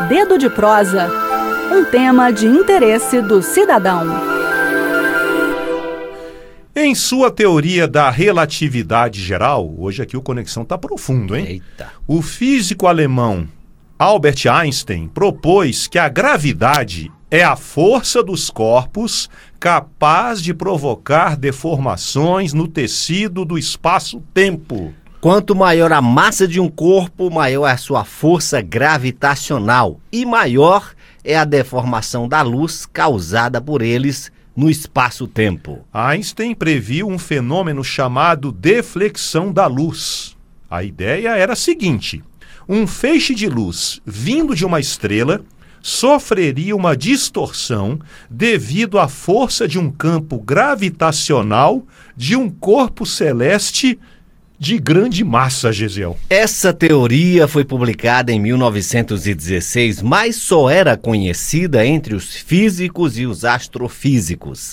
Dedo de Prosa, um tema de interesse do cidadão. Em sua teoria da relatividade geral, hoje aqui o Conexão está profundo, hein? Eita. O físico alemão Albert Einstein propôs que a gravidade é a força dos corpos capaz de provocar deformações no tecido do espaço-tempo. Quanto maior a massa de um corpo, maior é a sua força gravitacional e maior é a deformação da luz causada por eles no espaço-tempo. Einstein previu um fenômeno chamado deflexão da luz. A ideia era a seguinte: um feixe de luz vindo de uma estrela sofreria uma distorção devido à força de um campo gravitacional de um corpo celeste de grande massa, Gesiel. Essa teoria foi publicada em 1916, mas só era conhecida entre os físicos e os astrofísicos.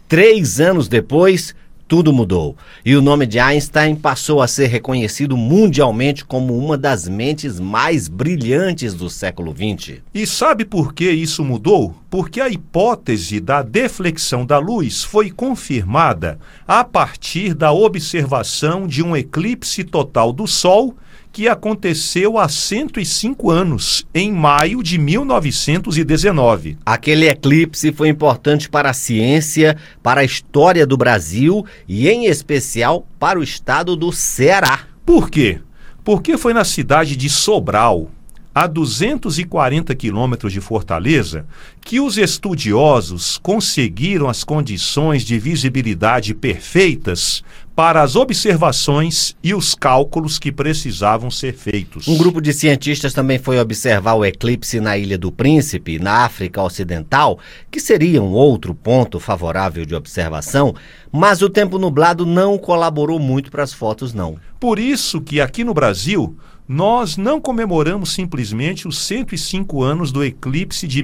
3 anos depois, tudo mudou. E o nome de Einstein passou a ser reconhecido mundialmente como uma das mentes mais brilhantes do século XX. E sabe por que isso mudou? Porque a hipótese da deflexão da luz foi confirmada a partir da observação de um eclipse total do Sol que aconteceu há 105 anos, em maio de 1919. Aquele eclipse foi importante para a ciência, para a história do Brasil e, em especial, para o estado do Ceará. Por quê? Porque foi na cidade de Sobral, a 240 quilômetros de Fortaleza, que os estudiosos conseguiram as condições de visibilidade perfeitas para as observações e os cálculos que precisavam ser feitos. Um grupo de cientistas também foi observar o eclipse na Ilha do Príncipe, na África Ocidental, que seria um outro ponto favorável de observação, mas o tempo nublado não colaborou muito para as fotos, não. Por isso que aqui no Brasil, nós não comemoramos simplesmente os 105 anos do eclipse de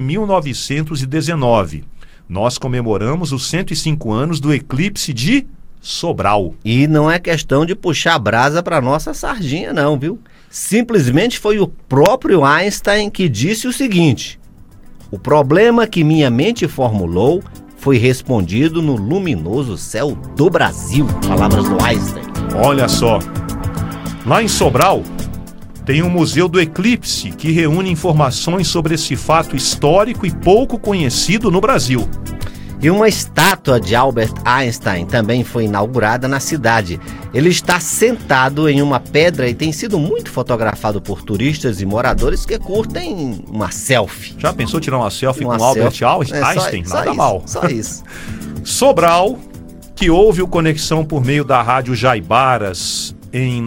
1919. Nós comemoramos os 105 anos do eclipse de Sobral. E não é questão de puxar brasa para nossa sardinha não, viu? Simplesmente foi o próprio Einstein que disse o seguinte: o problema que minha mente formulou foi respondido no luminoso céu do Brasil. Palavras do Einstein. Olha só, lá em Sobral tem o Museu do Eclipse, que reúne informações sobre esse fato histórico e pouco conhecido no Brasil. E uma estátua de Albert Einstein também foi inaugurada na cidade. Ele está sentado em uma pedra e tem sido muito fotografado por turistas e moradores que curtem uma selfie. Já pensou tirar uma selfie com Albert Einstein? Nada mal. Só isso. Sobral, que ouve o Conexão por meio da rádio Jaibaras em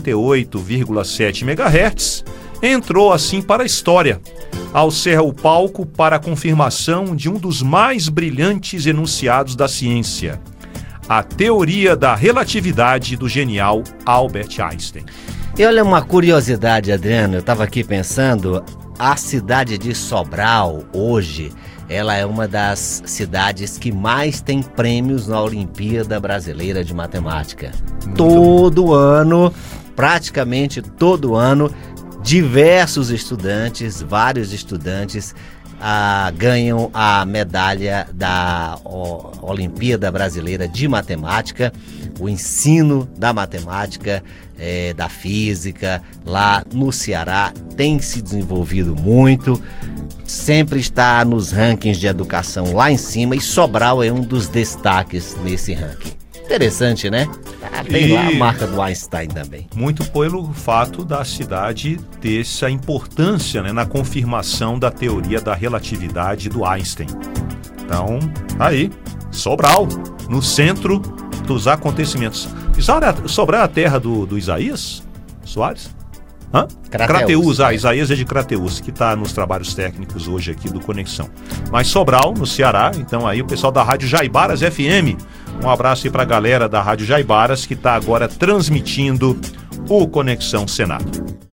98,7 MHz, entrou assim para a história, ao ser o palco para a confirmação de um dos mais brilhantes enunciados da ciência, a teoria da relatividade do genial Albert Einstein. E olha uma curiosidade, Adriano, eu estava aqui pensando, a cidade de Sobral, hoje, ela é uma das cidades que mais tem prêmios na Olimpíada Brasileira de Matemática. Todo ano, praticamente todo ano, diversos estudantes, vários estudantes ganham a medalha da Olimpíada Brasileira de Matemática. O ensino da matemática, da física, lá no Ceará tem se desenvolvido muito, sempre está nos rankings de educação lá em cima e Sobral é um dos destaques nesse ranking. Interessante, né? Tem lá a marca do Einstein também. Muito pelo fato da cidade ter essa importância, né, na confirmação da teoria da relatividade do Einstein. Então, aí, Sobral, no centro dos acontecimentos. Sobral é a terra do Isaías Soares? Crateús, Isaías é de Crateús, que está nos trabalhos técnicos hoje aqui do Conexão. Mas Sobral, no Ceará, então aí o pessoal da Rádio Jaibaras FM, um abraço aí para a galera da Rádio Jaibaras que está agora transmitindo o Conexão Senado.